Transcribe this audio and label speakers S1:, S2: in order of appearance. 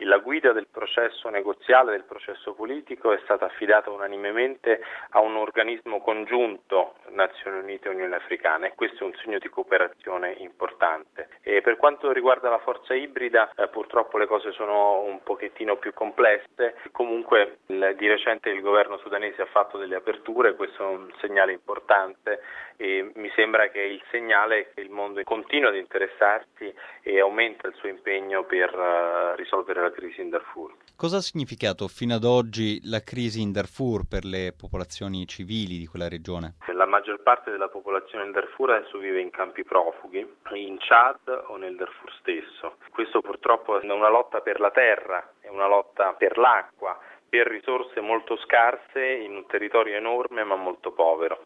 S1: La guida del processo negoziale, del processo politico, è stata affidata unanimemente a un organismo congiunto Nazioni Unite e Unione Africana, e questo è un segno di cooperazione importante. E per quanto riguarda la forza ibrida, purtroppo le cose sono un pochettino più complesse. Comunque di recente il governo sudanese ha fatto delle aperture, questo è un segnale importante e mi sembra che il segnale è che il mondo continua ad interessarsi e aumenta il suo impegno per risolvere la crisi in Darfur.
S2: Cosa ha significato fino ad oggi la crisi in Darfur per le popolazioni civili di quella regione?
S1: La maggior parte della popolazione in Darfur adesso vive in campi profughi, in Chad o nel Darfur stesso. Questo purtroppo è una lotta per la terra, è una lotta per l'acqua, per risorse molto scarse in un territorio enorme ma molto povero.